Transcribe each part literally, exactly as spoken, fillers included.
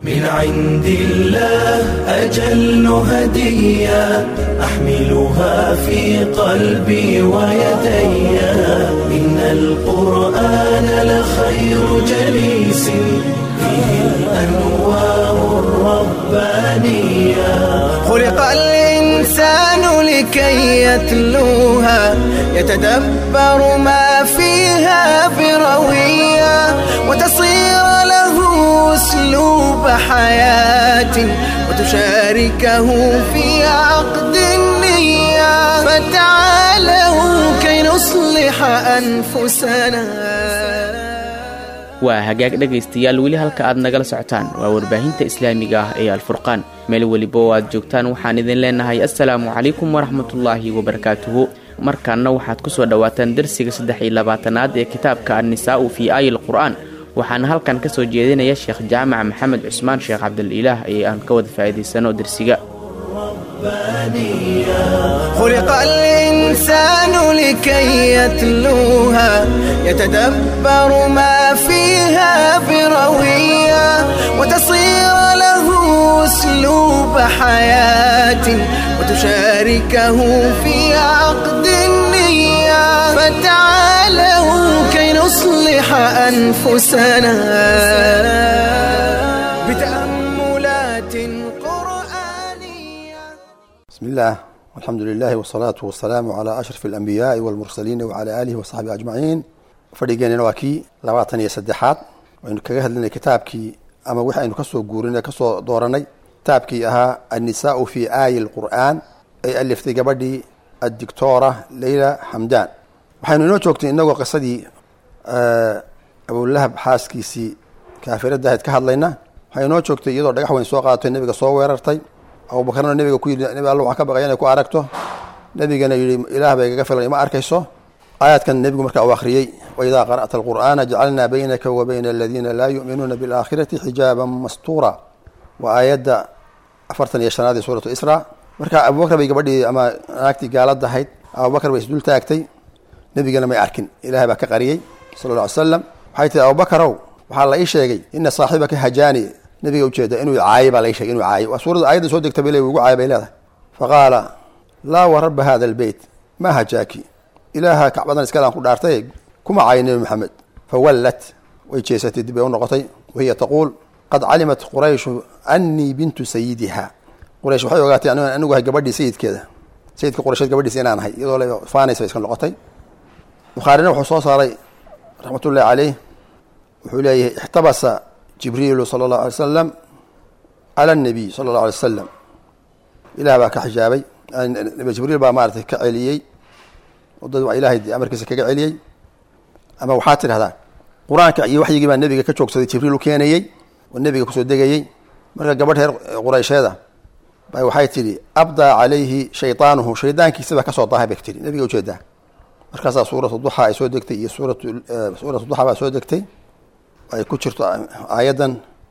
من عند الله أجل هدية أحملها في قلبي ويدي إن القرآن لخير جليس فيه الأنوار الربانية خلق الإنسان لكي يتلوها يتدبر ما فيها بروية وتصير له أسلوب حياة وتشاركه في عقد النية فتعالوا كي نصلح أنفسنا. waa hagaag dhagaystayaal weli halka aad nagala socotaan waa warbaahinta islaamiga ah ee Al-Furqaan meel waliba oo aad joogtaan waxaan idin leenahay assalaamu calaykum waraxmatullaahi wabarakaatuhu markaana waxaad ku soo dhawaataan darsiga saddex iyo labaatanaad ee kitaabka An-Nisaa fi Aayil Qur'aan waxaan halkan ka soo jeedinaya Sheekh Jaamac Maxamed Cusmaan Sheekh Cabdul Ilaah ee aan ka wada faa'iideysano darsiga. خلق الإنسان لكي يتلوها يتدبر ما فيها بروية وتصير له أسلوب حياة وتشاركه في عقد النية فتعالوا كي نصلح أنفسنا بتأملات بسم الله والحمد لله والصلاة والسلام على أشرف الأنبياء والمرسلين وعلى آله وصحبه أجمعين فريقين نواكي لواتن يسدحات وإنه كجهد لنا كتابكي أما وحي إنه كسو جورنا كسو دورني كتابكي أها النساء في آي القرآن أي ألف تجبدي الدكتورة ليلى حمدان وحين نوتوكت إنه قصدي أه أبو اللهب حاسكي سي كافرة ده يتكهد لنا وحين نوتوكت يدور دقح وين سوقات النبي صوررتي أو بكرنا النبي كوي النبي الله عكب غيانه كو أركته نبي جنا إله بيجفل ما أركيسه آيات كان النبي مركع وآخريي وإذا قرأت القرآن جعلنا بينك وبين الذين لا يؤمنون بالآخرة حجابا مستورا وآيات أفرتني يشتنا هذه سورة إسراء مركع أبو بكر بيجبدي أما أكتي قالت ضحيت أبو بكر بيسدول تاكتي نبي جنا ما يأركن إله بك قريي صلى الله عليه وسلم حيث أبو بكر وحال أي شيء إن صاحبك هجاني نبي وجهده إنه عايب على شيء إنه عايب وسورة أيضا سودك تبلي وعايب إلى فقال لا ورب هذا البيت ما هجاكي إلها كعبنا إسكالان قد أرتيق كما عين محمد فولت ويجيست الدبي ونقطي وهي تقول قد علمت قريش أني بنت سيدها قريش وحي وقالت يعني أنه قبدي سيد كذا سيد قريش قبدي سينان هاي يقول فاني سيسكن نقطي وخارنا وحصوص علي رحمة الله عليه وحوليه احتبس جبريل صلى الله عليه وسلم على النبي صلى الله عليه وسلم إلى باك حجابي نبي جبريل با مارته كعليي وضد إلهي دي أمر كيسك كعليي أما وحاتر هذا قرآن كعي وحي يجيب النبي كتشوك سيد جبريل كيانيي والنبي كسود دقيي مرة قبلها قريش هذا باي وحيتري أبدى عليه شيطانه شيطان كيسبه كسود ضاها بكتير نبي وجده مركز سورة الضحى يسود دكتي سورة سورة الضحى يسود دكتي أي كتشرت آيادا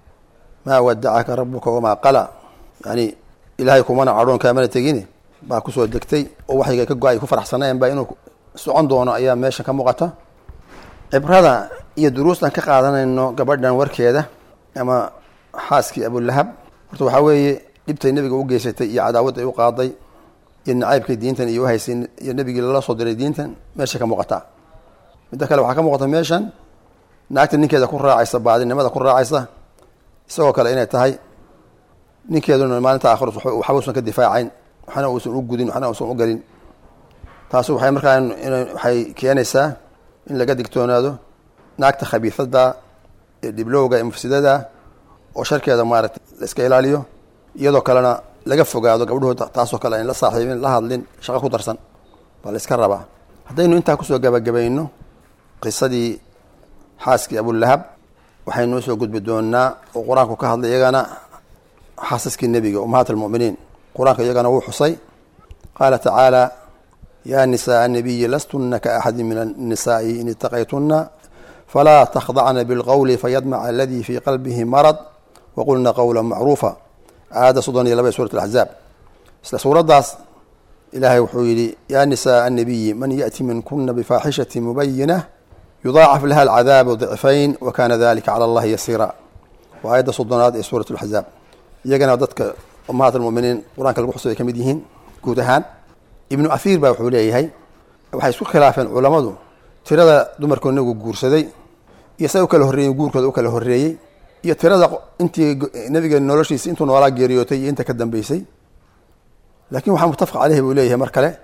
ما ودعك ربك وما قلى يعني إلهيكم وانا عرون كاملة تجيني با كسو دكتي او waxay ka go'ay ku faraxsanayeen ba inuu socon doono ayaa meesha ka muuqata ibrada iyo duruustan ka qaadanayno gabadhan warkeeda ama xaaski Abu Lahab horta waxa weeye dibtay nabiga u geysatay iyo cadaawad ay u qaaday in nacaybka diintan iyo haysin iyo nabiga la soo diray diintan meesha ka muuqata mid kale waxa ka muuqata meeshan naagta ninkeeda ku raacaysa baadinimada ku raacaysa isagoo kale inay tahay ninkeeduna maalinta aakhir waxa uu ka difaacayn waxana uu soo gudin waxana uu soo galin taas waxay markaa waxay keenaysaa in laga digtoonaado naagta khabiifada ee diblowga ee mufsidada oo sharkeeda maaragtay la iska ilaaliyo iyadoo kalena laga fogaado gabdhooda taasoo kale in la saaxiibin la hadlin shaqo ku darsan bal iska raba hadaynu inta ku soo gabagabayno qisadii xaaski Abu Lahab waxaynu soo gudbi doonaa oo quraanku ka hadlay iyagana xaasaskii nabiga ummatul mu'miniin quraanka iyagana wuu xusay qala ta'ala ya nisaa an-nabiy lastunna ka ahad min an-nisaa'i in ittaqaytunna fala takhda'na bil qawli fayadma'a alladhi fi qalbihi marad wa qulna qawlan ma'rufa aada sudani laba suurat al-ahzab isla suuradaas ilaahay wuxuu yiri ya nisaa an-nabiy man ya'ti minkunna bi fahishatin mubayyinah يضاعف لها العذاب ضعفين وكان ذلك على الله يسيرا وآية صدنات سورة الأحزاب يجنا ضدك أمهات المؤمنين قرآن كلام حسوي كمديهن كودهان ابن أثير بوحوليه هاي وحيسوق خلافا علماء ترى دمر كنا جورسدي يسوي كله الرئي جور كذا وكله الرئي يترى أنت نبي النورشيس أنتم ولا جريوتي أنت كدم بيسي لكن وحنا متفق عليه بوليه مركله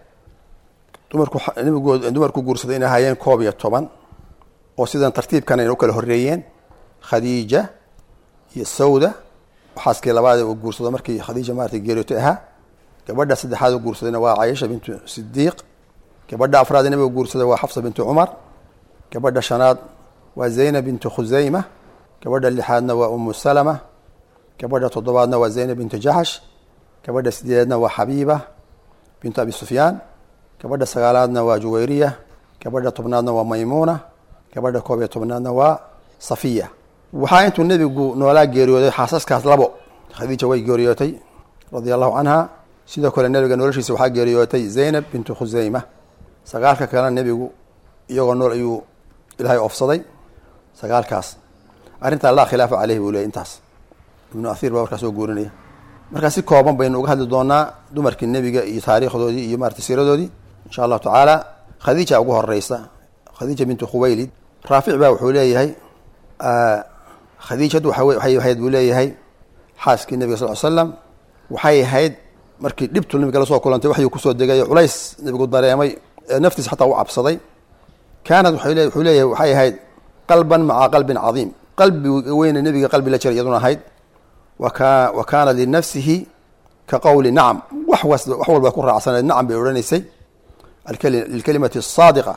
دمر كو نبي دمر كو جورسدينا هايين كوبية طبعا وسيدا ترتيب كان يوكله الرئيين خديجة السوداء وحاسك لبعض وجورسدا مركي خديجة مارتي جريوتها كبدا سدحاد وجورسدينا وعائشة بنت صديق كبدا أفراد النبي وجورسدا وحفصة بنت عمر كبدا شناد وزينب بنت خزيمة كبدا اللحادنا وأم سلمة كبدا تضبادنا وزينب بنت جحش كبدا سديدنا وحبيبة بنت أبي سفيان كبدا سغالادنا وجويرية كبدا طبنادنا وميمونة كبدا كوبية طبنادنا وصفية وحاينت النبي نولا جيريوتي حاسس كاس لبو خديجة وي جيريوتي رضي الله عنها سيدا كل النبي نولشي سوحا جيريوتي زينب بنت خزيمة سغالك كان النبي يغو نول أيو إلهي أفصدي سقال كاس أرنت الله خلاف عليه ولا إنتاس ابن أثير بوركاس وجورني مركز كوبان بين وجهة دونا دمرك النبي يتاريخ دودي يمارس سيرة دودي إن شاء الله تعالى خديجة أبوها الرئيسة خديجة بنت خويلد رافع بها وحوليه هي آه خديجة وحوي حي هيد ولايه هي حاسك النبي صلى الله عليه وسلم وحي هيد مركي دبت النبي قال صوت كل أنت وحي وكسر دقايق وليس النبي قد ضريمي نفتس حتى وعب صدي كانت حوليه حوليه وحي هيد قلبا مع قلب عظيم قلب وين النبي قلب لا شيء يظن هيد وكان وكان لنفسه كقول نعم وحوس وحول بكون راسنا نعم بيورنيسي الكلمة الصادقة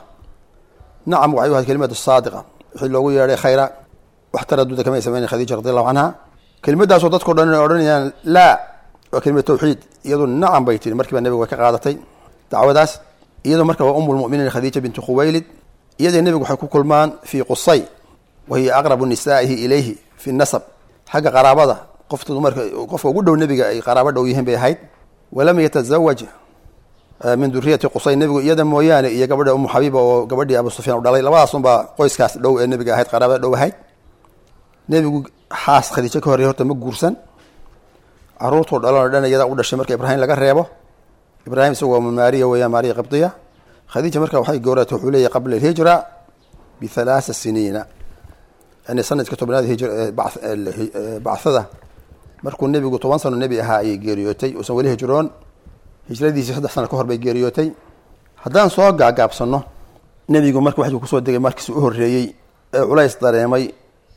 نعم وعيوها الكلمة الصادقة حلو يا خيرا واحترد كما يسمعني خديجة رضي الله عنها كلمة ده صوتك قرن لا وكلمة توحيد يظن نعم بيتي مركب النبي وكقادتي تعوداس يظن مركب أم المؤمنين خديجة بنت خويلد يد النبي وحكوا كل مان في قصي وهي أقرب نسائه إليه في النسب حاجة قرابة قفت مرك قف وجود النبي أي قرابة ويهم بهايد ولم يتزوج من ذرية قصي النبي يد مويان يا قبل أم حبيبة وقبل أبو سفيان ودلي لا أصلا بقيس كاس لو النبي هايد قرابة لو هايد نبي حاس خديجة كهري هرت مجورسن عروت ودلنا لنا يدا ودا شمرك إبراهيم لقى ريبه إبراهيم سوى من ماريا ويا ماريا قبطية خديجة مركب وحي جورته حولية قبل الهجرة بثلاث سنين يعني سنة كتبنا هذه هجرة بعث بعثة مركو النبي قلت وانصر النبي هاي جيريوتي وسوي له هجرون هجرة دي سحدة سنة كهر بجيريوتي هذا صاق عقاب صنه النبي يقول مركو واحد يكسر دقيق مركز أهريي ولا يصدر يمي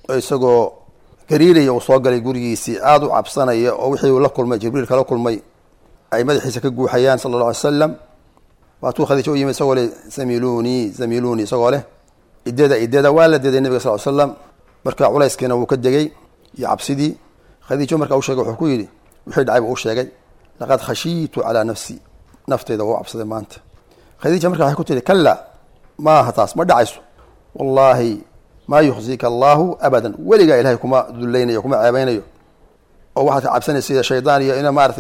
يسقو قريري وصاق لي جوري سعاد وعبصنا أو وحي ولا كل ما جبريل كلا كل ما أي مدح يسكجو حيان صلى الله عليه وسلم واتو خذي شو يوم سوى لي زميلوني زميلوني سوى له إددا إددا والد النبي صلى الله عليه وسلم مركع ولا يسكن وكدجي يعبسدي خذي شو مركع وشجع حكويلي وحيد عيب وشجع لقد خشيت على نفسي نفتي ذا وعبسدي ما أنت خذي شو مركع حكوتي كلا ما هتاس ما دعيس والله ما يخزيك الله أبدا ولقى إلهي كما ذلين يكما عيبين أو واحد عبسني سيد الشيطان يا إنا مارث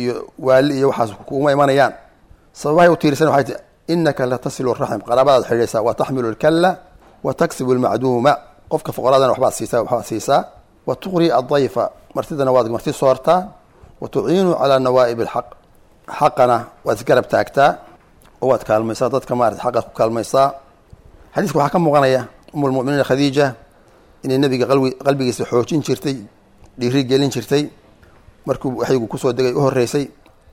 والي يوحز كوما إيمانيان صباح وتيرسن وحيت إنك لا تصل الرحم قرابات الحريسة وتحمل الكلة وتكسب المعدومة قفك فقرادا وحبات سيسا وحبات سيسا وتغري الضيف مرتد نوادق مرتد صورتا وتعين على نوائب الحق حقنا وذكر بتاكتا واتكالميسا ضدك مارد حقك كالميسا حديثك حكم مغنية أم المؤمنين خديجة إن النبي قلبي قلبي يسحوشين شرتي ديريق جالين شرتي مركب وحيقو كسو دقي أهر ريسي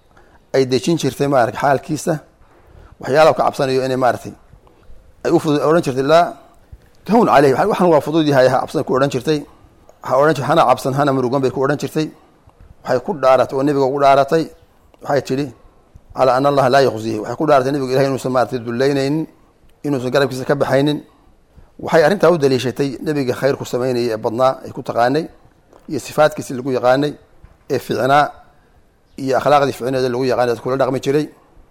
أي ديشين شرتي مارك حال كيسة وحيالو كعبصانيو إني مارتي أي أفضل أوران شرتي لا كون عليه وحن وافضوا دي هاي عبصان كو أوران شرتي أوران شرتي هنا عبصان هنا مروقان بيكو أوران شرتي وحيكون دارت والنبي يقول دارتي وحيتشري على أن الله لا يخزيه وحيكون دارت النبي إلهي إنه مارتي دلينين إنه سنقرب كيسة كبحينين وحي أرنت أود لي شيء نبي خير كسميني بدنا يكون تقاني يصفات كيس اللي يقاني فعنا يا أخلاق دي فعنا اللي يقاني كل رقم يشري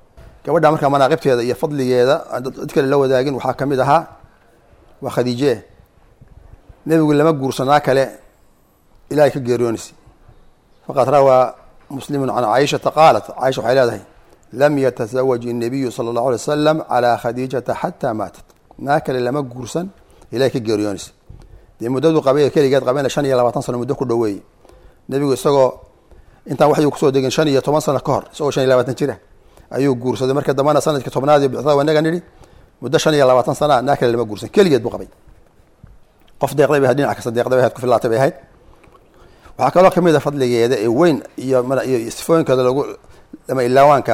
كود عمرك ما ناقبت هذا يا فضلي هذا أذكر اللي هو داقين وحاكم ذها وخديجة نبي يقول لما جورسنا كله إلهك الجيرونسي فقد روى مسلم عن عائشة قالت عائشة حيلها لم يتزوج النبي صلى الله عليه وسلم على خديجة حتى ماتت ناكل لما جورسن إليك الجريونس dee muddadu qabay keligeed qabeen shan iyo labaatan sano muddo ku dhoweeyey nebigu isagoo intaan waxyuu kusoo degin shan iyo toban sano ka hor isagoo shan iyo labaatan jira ayuu guursaday marka dambana sanadkii tobnaad iyo bixda wanaga nidhi muddo shan iyo labaatan sana naa kale lama guursan keligeed buu qabay qof deeqday bay ahayd dhinac kasta deeqday bay ahayd ku filaatay bay ahayd waxaa kaloo kamid a fadligeeda ee weyn iyo iyo sifooyinkeeda lagu lama ilaawaanka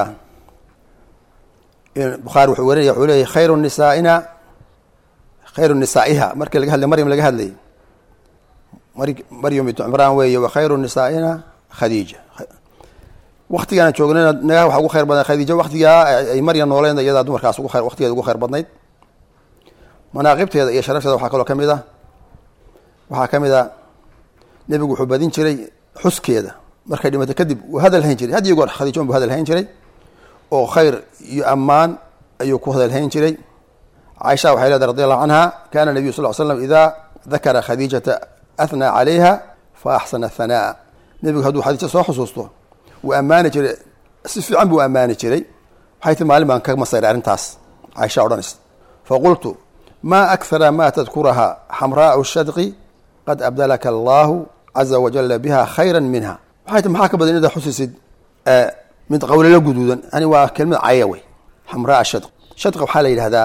bukhaari wuxuu warinaya wuxuu leeyahy khayru nisaaina khayru nisaa'iha markii laga hadlay maryam laga hadlayay maryam bintu cimraan weeye wa khayru nisaaina khadiija waktigaan joognayna nagaa waxa ugu khayr badnay khadiija waktigaa ay maryam nooleyn iyadaa dumarkaas ugu khayr waqtigeeda ugu khayr badnayd manaaqibteeda iyo sharafteeda waxaa kaloo kamid a waxaa kamid a nebigu wuxuu badin jiray xuskeeda markay dhimato kadib uu hadal hayn jiray had iyo goor khadiija buu hadal hayn jiray oo khayr iyo ammaan ayuu ku hadal hayn jiray caaisha waxay leedahay radi allahu canha kana nabiyu sal l slam idaa dakara khadiijata athnaa calayha fa axsana hanaa nebigu hadduu khadiija soo xusuusto wuu ammaani jiray si fiican buu ammaani jiray waxay ti maalin baan ka masayray arrintaas caaisha odhanaysa faqultu ma akthara ma tadkuraha xamraau shadqi qad abdalaka allahu caza wajala biha khayra minha waxay ti maxaa ka badan inaad xusisid mid qawlalo guduudan ani waa kelmad caya wey xamraa shadq shadqa waxaa la yidhahdaa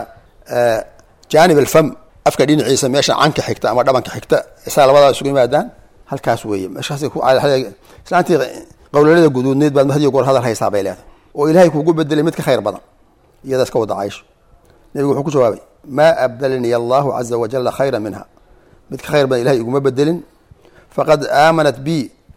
janib alfam afka dhinaciisa meesha canka xigta ama dhabanka xigta isaa labadaa isugu yimaadaan halkaas weeye meeshaas ku islaantii qawlalada guduudneed baad hadiyo goor hadal haysaa bay leedahay oo ilaahay kugu bedelay mid ka khayr badan iyadaas ka wada caysho nebigu wuxuu ku jawaabay maa abdalani allahu caza wajala khayra minha mid ka khayr badan ilahay iguma bedelin faqad aamanat bi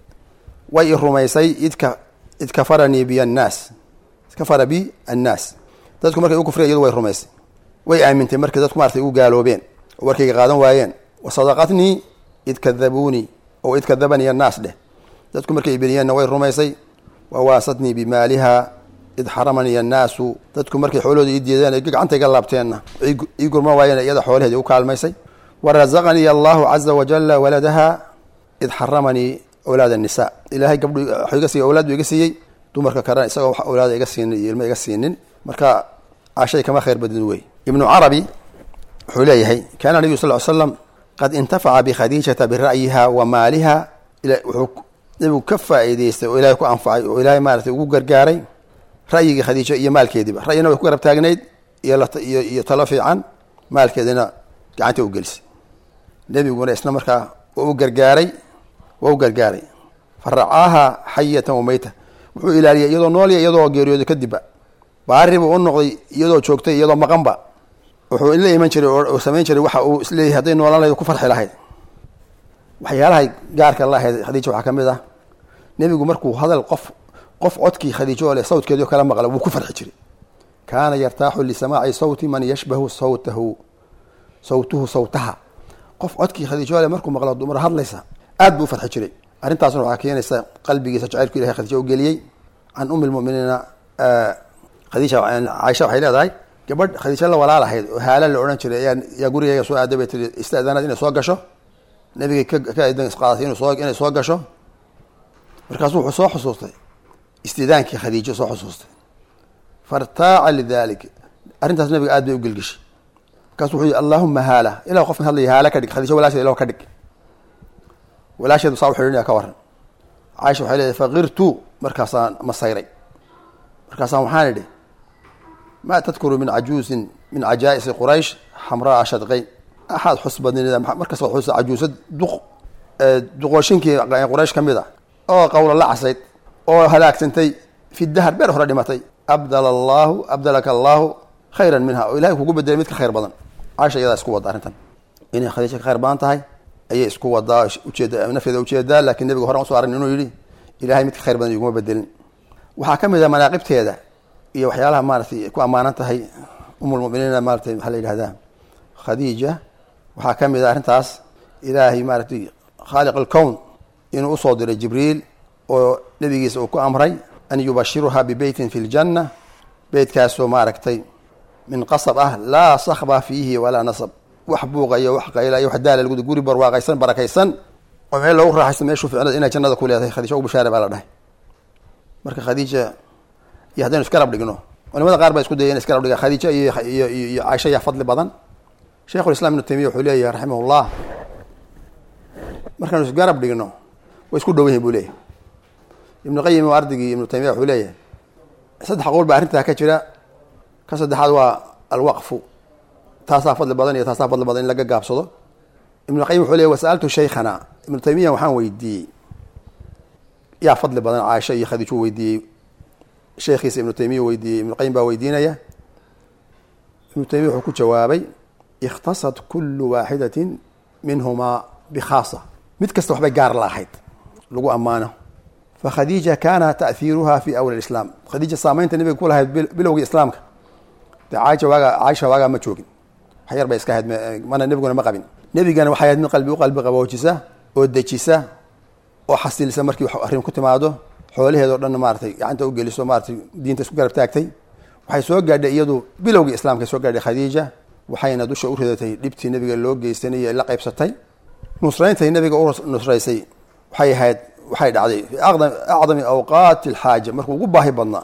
way i rumaysay idka id kafaranii bi annaas id kafara bi annaas dadku markay u kufriya iyadu way rumaysay way aamintay markay dadku maartay u gaaloobeen oo warkayga qaadan waayeen wasadaqatnii id kadabuunii oo id kadabanii annaas dheh dadku markay ibiniyeenna way rumaysay wawaasadnii bimaaliha id xaramanii annaasu dadku markay xoolahooda ii diideen gacanta iga laabteenna ii gurma waayeen iyada xoolaheeda u kaalmaysay warazaqanii allahu caza wajala waladaha id xaramanii awlaad الnisa ilahay gabdhu wuxuu iga siiyey awlaad buu iga siiyey dumarka kalena isagoo wax awlaada iga siinin iyo ilmo iga siinin marka cashay kama khayr badin wey ibnu carabi wuxuu leeyahay kana nabiyu sal ly slam qad intafaca bikhadiijata bira'yiha wa maaliha wuxuu nabigu ka faa'iidaystay oo ilahay ku anfacay oo ilahay maaratay ugu gargaaray ra'yigii khadiijo iyo maalkeediiba ra'yina way ku garab taagnayd iyo iyo iyo talo fiican maalkeedina gacanta u gelisay nebiguna isna markaa waa u gargaaray waa u gargaaray faracaaha xayatan wamayta wuxuu ilaaliyay iyadoo noolya iyadoo geeriyooda kadibba baari buu u noqday iyadoo joogtay iyadoo maqanba wuxuu la iman jiray oo samayn jiray waxa uu isleeyahay hadday noolaan lahayd ku farxi lahayd waxyaalahay gaarka lahayd khadiija waxaa ka mid ah nebigu markuu hadal qof qof codkii khadiijo leh sawtkeedii kala maqla wuu ku farxi jiray kaana yartaaxu lisamaaci sawti man yashbahu sawtahu sawtuhu sawtaha qof codkii khadiijo leh markuu maqlo dumar hadlaysa aad buu farxi jiray arrintaasna waxaa keenaysa qalbigiisa jacaylku ilahay khadiija u geliyey can ummi lmu'miniina khadiija caaisha waxay leedahay gabadh khadiija la walaalahayd oo haala la odhan jiray ayaa yaa gurigeyga soo aaday bay tiri istaadanad inay soo gasho nabigay ka ka idan isqaadatay inuu soo inay soo gasho markaasuu wuxuu soo xusuustay istidaankii khadiijo soo xusuustay fartaaca lidalik arrintaas nabiga aad bay u gelgishay markaasuu wuxuu yihi allahuma haala ilah qofkan hadlaya haala ka dhig khadiijo walaasheed ilah ka dhig walaasheedu saa u xidhinaya ka waran caaisha waxay leedahay faqirtu markaasaan masayray markaasaan waxaan idhi ma tadkuru min cajuusin min cajaa'isi quraysh xamraa shadqayn axad xus badnida markas waad xusa cajuusad duq duqooshinkii quraysh ka mid a oo qawla la casayd oo halaagsantay fi dahar beer hore dhimatay abdala allahu abdalaka allahu khayran minha oo ilahay kugu bedelay mid ka khayr badan caaisha iyadaa isku wada arrintan inay khadiija ka khayr badan tahay ayay isku wadaa ujeeda nafteeda ujeedaa laakiin nabiga horan usoo aragn inuu yidhi ilahay mid ka khayr badan iguma bedelin waxaa ka mid a manaaqibteeda iyo waxyaalaha maaratay ku ammaanan tahay umulmuminiina maaratay maxaa la yidhahdaa khadiija waxaa ka mid a arrintaas ilaahay maaratay khaaliq alkown inuu usoo diray jibriil oo nebigiisa uu ku amray an yubashiruha bibeytin fi ljanna beytkaasoo maaragtay min qasab ah laa sakba fiihi walaa nasab wax buuqa iyo wax qayla iyo wax daala lagu guri barwaaqaysan barakaysan oo meel loogu raaxaysto meeshuu ficnada inay jannada ku leedahay khadiija ugu bashaara baa la dhahay marka khadiija iyo haddaynu iska rab dhigno culimada qaar baa isku dayay in iska rab dhiga khadiija iyo iyo iyo caaisha yaa fadli badan sheikhul islam ibnu taymiya wuxuu leeyahay raximahullah markaanu isgarab dhigno way isku dhow yihiin buu leeyahay ibnu qayim oo ardigii ibnu taymiya wuxuu leeyahay saddex qowl baa arrintaa ka jira ka saddexaad waa alwaqfu taasaa fadli badan iyo taasaa fadli badan in laga gaabsado ibnu qayim wuxuu leeyahy wasa'altu shaykhana ibnu taymiya waxaan weydiiyey yaa fadli badan caaisha iyo khadiiju weydiiyey sheekhiisa ibnu taymiya weydiiyey ibnu qayim baa weydiinaya ibnu taymiya wuxuu ku jawaabay ikhtasat kullu waaxidatin minhumaa bikhaasa mid kasta waxbay gaar laahayd lagu ammaano fakhadiija kaana ta'hiiruha fi awli islaam khadiija saamaynta nabiga ku lahayd bilowgii islaamka dee caaisha waagaa caaisha waagaa ma joogin wax yar bay iska ahayd mana nebiguna ma qabin nebigana waxay ahayd mid qalbi u qalbi qaboojisa oo dejisa oo xasilisa markii wax arrin ku timaado xoolaheedoo dhan maaratay gacanta u geliso maaratay diinta isku garab taagtay waxay soo gaadhay iyadu bilowgii islaamka soo gaadhay khadiija waxayna dusha u ridatay dhibtii nabiga loo geysanayay la qaybsatay nusrayntay nabiga u nusraysay waxay ahayd waxay dhacday fi acdami awqaati alxaaja markuu ugu baahi badnaa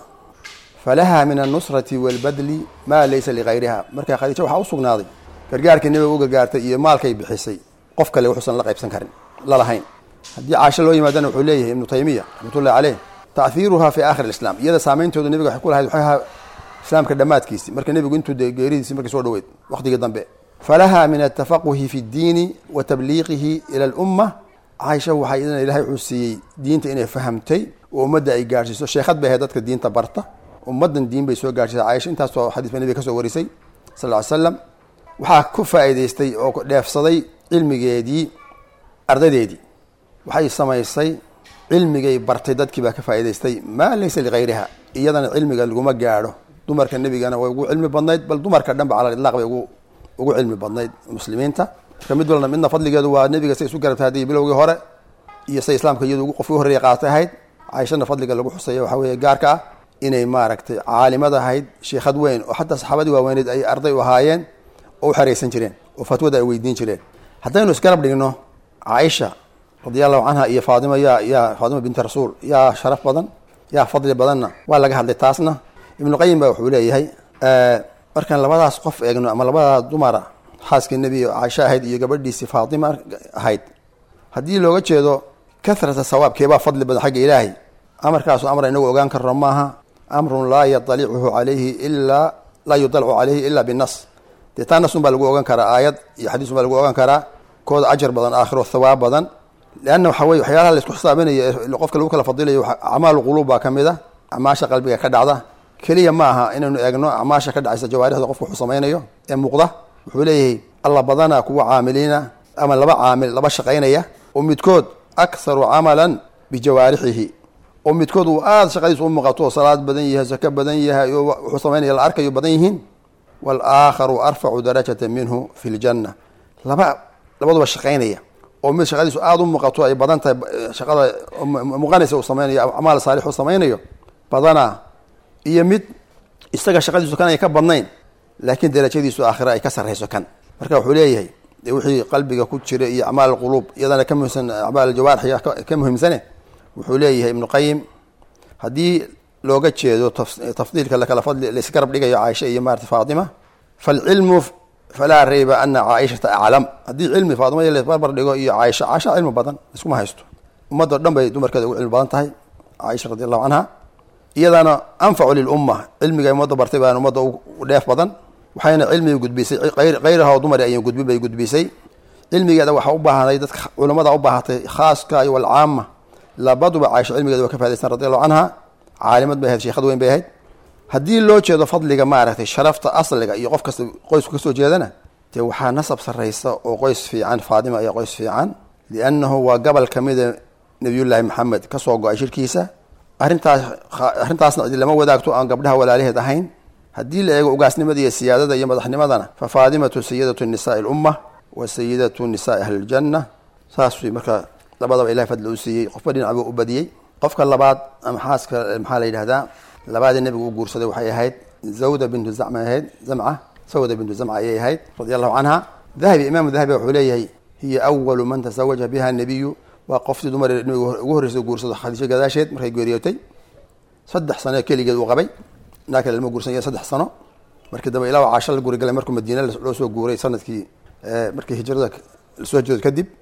falaha min alnusrati walbadli maa laysa ligayriha markaa khadiija waxaa u sugnaaday gargaarkii nabiga u gargaartay iyo maalkay bixisay qof kale wuxuusan la qaybsan karin lalahayn haddii caasho loo yimaadana wuxuu leeyahay ibnu taymiya raxmatullahi caleyh ta'hiiruha fi aakhir islam iyada saameyntooda nabiga waxay ku lahayd waxay ahaa islaamka dhammaadkiisi marka nebigu intuu de geeridiisi markay soo dhaweyd waqtigii dambe falaha min atafaquhi fi ddiini wa tabliiqihi ila alumma caaisha waxay idana ilahay wuxuu siiyey diinta inay fahamtay oo ummadda ay gaadhsiiso sheekhad bay ahayd dadka diinta barta ummaddan diin bay soo gaadhsiisay caaisha intaasoo xadiis ba nabiga ka soo warisay sal ll ly slam waxaa ku faa'iidaystay oo dheefsaday cilmigeedii ardaydeedii waxay samaysay cilmigay bartay dadkii baa ka faa'iidaystay maa laysa ligayriha iyadana cilmiga laguma gaadho dumarka nebigana way ugu cilmi badnayd bal dumarka dhan ba cala idlaaq bay ugu ugu cilmi badnayd muslimiinta marka mid walna midna fadligeedu waa nebiga say isu garabtay haddii bilowgii hore iyo say islaamka iyadu qofkii horreeya qaatay ahayd caaishana fadliga lagu xuseeya waxaa weeye gaarka ah inay maaragtay caalimad ahayd sheekhad weyn oo xataa saxaabadii waaweyneed ay arday u ahaayeen oo u xeraysan jireen oo fatwada ay weydiin jireen haddaynu isgarab dhigno caaisha radia allahu canha iyo faatima yaa yaa faatima binti rasuul yaa sharaf badan yaa fadli badanna waa laga hadlay taasna ibnu qayim ba wuxuu leeyahay markaan labadaas qof eegno ama labadaas dumara xaaskii nebiga caaisha ahayd iyo gabadhiisii faatima ahayd haddii looga jeedo kathrata sawaabkeebaa fadli badan xagga ilaahay amarkaasu amra inagu ogaan karno maaha amrun laa yadalicuhu alayhi ilaa laa yudalcu calayhi ila binas dee taa nasun baa lagu ogan karaa aayad iyo xadiisun baa lagu ogan karaa kooda ajar badan aakhiro thawaab badan leanna waxa weye waxyaalaha la isku xisaabinayo ee qofka lagu kala fadilayo acmaalu quluub baa ka mid a acmaasha qalbiga ka dhacda keliya ma aha inaynu eegno acmaasha ka dhacaysa jawaarixda qofka wuxuu samaynayo ee muuqda wuxuu leeyahay alla badana kuwa caamiliina ama laba caamil laba shaqaynaya oo midkood akharu camalan bijawaarixihi oo midkood uu aada shaqadiisa u muuqato oo salaad badan yahay sako badan yahay oo wuxuu samaynaya la arkayo badan yihiin waalaakharu arfacu darajata minhu fi ljanna laba labaduba shaqaynaya oo mid shaqadiisu aada u muuqato ay badan tahay shaqada muuqanaysa uu samaynayo acmaal saalix uu samaynayo badana iyo mid isaga shaqadiisu kan ay ka badnayn laakiin darajadiisu aakhira ay ka sarrayso kan marka wuxuu leeyahay dee wixii qalbiga ku jira iyo acmaal quluub iyadana ka muhimsan acmaal jawaarix ka muhiimsane wuxuu leeyahay ibnu qayim haddii looga jeedo tafdiilka lakala fadli laisgarab dhigayo caaisha iyo maarata faatima falcilmu falaa rayba ana caaishata aclam haddii cilmi faatima laisbarbar dhigo iyo caaisha caaisha cilmi badan iskuma haysto ummaddo dhan bay dumarkeeda ugu cilmi badan tahay caaisha radi allahu canha iyadaana anfacu lilumma cilmiga ummadda bartay baan ummadda u dheef badan waxayna cilmiga gudbisay kayraha oo dumari ay gudbin bay gudbisay cilmigeeda waxaa u baahanay dadka culamada u baahatay khaaska iyo walcaama labaduba caaisha cilmigeeda waa ka faadaysan radi allahu canha caalimad bay ahayd sheekhad weyn bay ahayd haddii loo jeedo fadliga maaragtay sharafta asliga iyo qof kasta qoysku kasoo jeedana dee waxaa nasab sarraysa oo qoys fiican faatima iyo qoys fiican liannahu waa gobol ka mida nabiyullaahi maxamed kasoo go-ay shirkiisa arrintaas arrintaasna cidi lama wadaagto aan gabdhaha walaalaheed ahayn haddii la eego ugaasnimada iyo siyaadada iyo madaxnimadana fa faatimatu sayidatu nisaai alumma wa sayidatu nisaai ahli ljanna saas marka labadaba ilahay fadli u siiyey qofba dhinac buu u badiyey qofka labaad ama xaaska maxaa la yidhahdaa labaadii nabigu u guursaday waxay ahayd zawda bintu zamca ahayd zamca sawda bintu zamca ayay ahayd radia allahu canha dahabi imaamu dahabi wuxuu leeyahay hiya awalu man tasawaja biha nabiyu waa qoftii dumar nabigu ugu horreysay guursado khadiijo gadaasheed markay geeriyootay saddex sano keligeed uu qabay naa kale lama guursanya saddex sano markii dambe ilaa caasho la guri galay markuu madiina loo soo guuray sanadkii markii hijrada lasoo jeedo kadib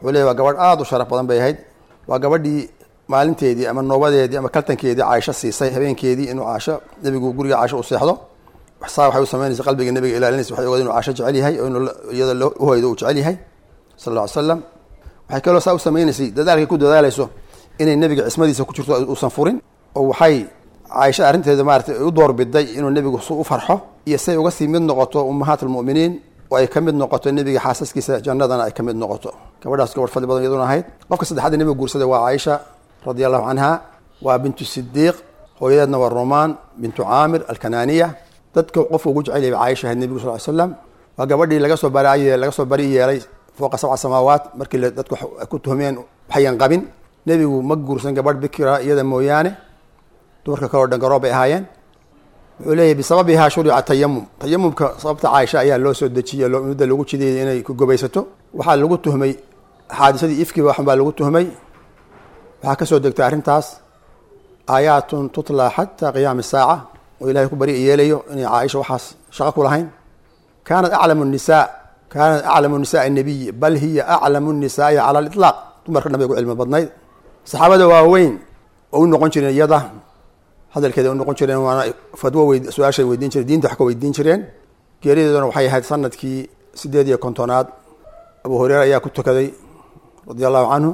وله وجبر آد وشرف بدن بيهيد وجبردي maalinteedii ama noobadeedii ama kaltankeedii Aisha siisay habeenkeedii inuu Aisha nabigu guriga Aisha u seexdo waxaa waxay u sameynaysaa qalbiga nabiga ilaalinaysa waxay ogaadeen inuu Aisha jecel yahay oo inuu iyada loo hooyado u jecel yahay sallallahu alayhi wasallam waxay kaloo saa u sameynaysaa dadaalkii ku dadaalayso inay nabiga cismadiisa ku jirto uusan furin oo waxay Aisha arinteeda maartay u door biday inuu nabigu u farxo iyo say uga sii mid noqoto ummahatul mu'miniin oo ay kamid noqoto nabiga xaasaskiisa jannadana ay kamid noqoto gabadhaas gabadh fadli badan iyaduna ahayd qofka saddexaad nabiga guursaday waa Aisha رضي الله عنها وبنت الصديق ويدنا والرومان بنت عامر الكنانية تذكر قف وجوج علي عائشة النبي صلى الله عليه وسلم وقبل لي لقصوا برائي لقصوا برية لي فوق سبع سماوات مركل تذكر كنت همين حيا قبن نبي مجور سن قبل بكرة يدا مويانه تورك كورد قرابة هاين وليه بسببها شرع التيمم تيمم كصبت عائشة يا لو سودتشي لو مدة لو قلت دي أنا كجوبيسته وحال لو قلت همي حادثة دي إفكي وحنا لو قلت همي waxaa ka soo degtay arintaas aayaatun tutla hatta qiyaam as-saa'a oo ilaahay ku bari yeelayo in Aisha waxaas shaqo ku lahayn kaanad a'lamu an-nisaa kaanad a'lamu an-nisaa an-nabiy bal hiya a'lamu an-nisaa 'ala al-itlaq dumarka nabiga cilmi badnayd saxaabada waaweyn oo noqon jireen iyada hadalkeeda oo noqon jireen waana fadwo weyd su'aashay weydiin jireen diinta wax ka weydiin jireen geeridoodana waxay ahayd sanadkii sideed iyo kontonaad Abu Hurayra ayaa ku tukaday radiyallahu anhu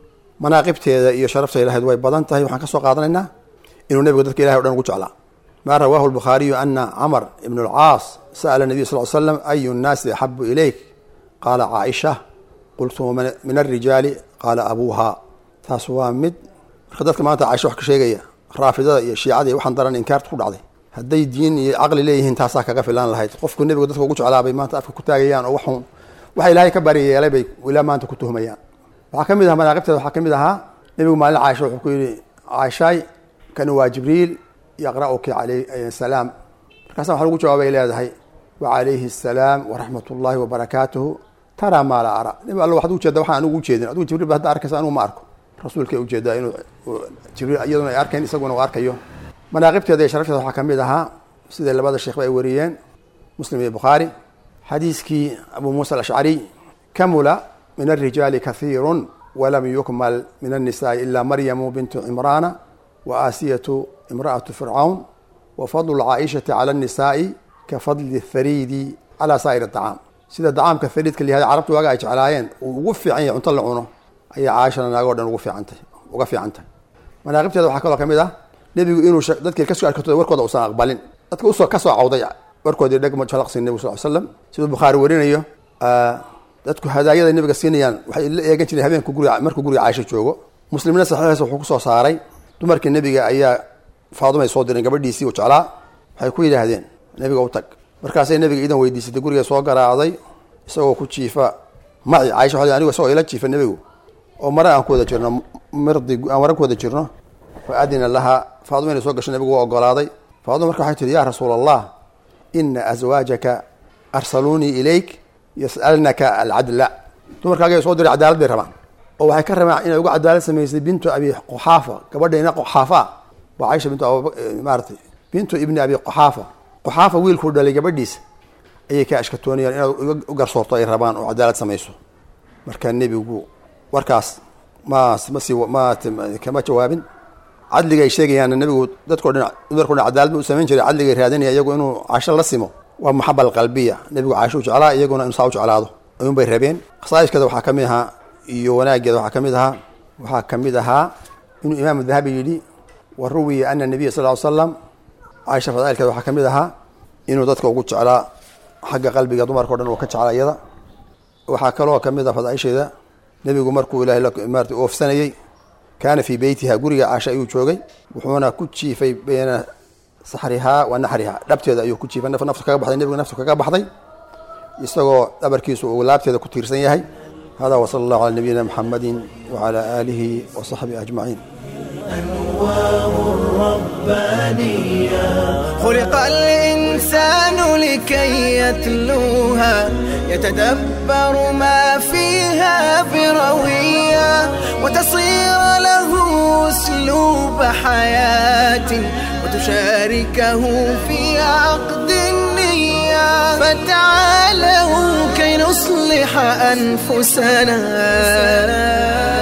مناقبته iyo sharafta ilaahay way badan tahay waxaan ka soo qaadanaynaa inuu nabiga dadka ilaahay oo dhan ugu jeclaa ma rawahu al-bukhari anna Amr ibn al-Aas sa'ala an-nabiy sallallahu alayhi wasallam ayu an-nas ahabbu ilayk qala Aisha qultu min ar-rijali qala abuha taswa mid dadka maanta Aisha wax ka sheegaya raafidada iyo shiicada waxaan daran inkaar ku dhacday haday diin iyo aqli leeyihiin taasa kaga filan lahayd qofku nabiga dadka ugu jeclaa bay maanta afka ku taagayaan oo waxun waxa ilaahay ka bari yeelay bay wila maanta ku tuhmayaan waxaa kamid ah manaaqibteeda waxaa kamid ahaa nabigu maalin Aisha wuxuu ku yiri Aisha kan waa Jibriil yaqra'uki alayhi salaam markaas waxa lagu jawaabay leedahay wa alayhi salaam wa rahmatullahi wa barakatuhu tara ma la ara nabi Allah waxdu jeedaa waxaan ugu jeedin adigu Jibriil baad arkaysaa anu ma arko rasuulka u jeedaa inuu Jibriil iyaduna ay arkeen isaguna uu arkayo manaaqibteeda iyo sharafteeda waxaa kamid ahaa sida labada sheekh ay wariyeen Muslim iyo Bukhari hadiiskii Abu Musa al-Ash'ari kamula من الرجال كثير ولم يكمل من النساء إلا مريم بنت عمران وآسية امرأة فرعون وفضل عائشة على النساء كفضل الثريد على سائر الطعام سيدا الطعام كالثريد كاللي هذا عرفت وقع علىين ووفي عن يطلعونه أي عائشة أنا أقول أنا وفي عنته وقفي عنته من أغبت هذا وحكى الله كميدا نبي إنه ذاتك الكسر الكتب وركض أوسان أقبالين ذاتك أوسان كسر عوضيع وركض يدك ما تشلق النبي صلى الله عليه وسلم سيد البخاري ورينا إياه آه dadku hadaayada nabiga siinayaan waxay la eegan jireen habeenku guriga markuu guriga Aisha joogo muslimina saxaabada wuxuu ku soo saaray dumarka nabiga ayaa Faaduma soo diray gabadhiisii oo jeclaa waxay ku yiraahdeen nabiga u tag markaas ay nabiga idan weydiisay guriga soo garaacday isagoo ku jiifa maci Aisha waxay anigu soo ila jiifa nabigu oo mara aan ku wada jirno mirdi aan wara ku wada jirno fa adina laha Faaduma inay soo gashay nabigu oo ogolaaday Faaduma markaa waxay tiri yaa rasuulallah inna azwaajaka arsaluni ilayk يسألنك العدل تمر كاجي صدر عدالة درمان أو هاي كرم إنه يقع عدالة سميسي بنت أبي قحافة قبل هنا قحافة وعائشة بنت أبو مارتي بنت ابن أبي قحافة قحافة ويل كورد اللي قبل ديس أي كاش كتوني إنه يقع صورته الربان وعدالة سميسه مركان النبي يقول وركاس ما مسي ما كما جواب عدل جاي شيء يعني النبي تذكر تذكر عدالة وسمين شري عدل جاي هذين يقول إنه عشان لسمه ومحبة القلبية نبي عاشوش على يجونا إنصاوش على هذا يوم بيرهبين خصائص كذا وحكمها يوناج كذا وحكمها وحكمها إنه إمام الذهبي يدي وروي أن النبي صلى الله عليه وسلم عائشة فضائل كذا وحكمها إنه ضدك وقتش على حق قلبي قدمر كورن وكتش على يدا وحكلوه كمذا فضائل شيء ذا نبي قمركو إلى لك إمارة أوف سنة كان في بيتها قرية عائشة يوتشوجي وحنا كتشي في بين صحرها ونحرها لابتدا أيوه كتشي فنف نفسك كبحضي النبي نفسك كبحضي يستوى أبركيس ولابتدا كتير سنيهاي هذا وصلى الله على نبينا محمد وعلى آله وصحبه أجمعين. أنوار الربانية خلق الإنسان لكي يتلوها يتدبر ما فيها بروية وتصير له أسلوب حياة وتشاركه في عقد النية فتعالوا كي نصير ونصلح أنفسنا.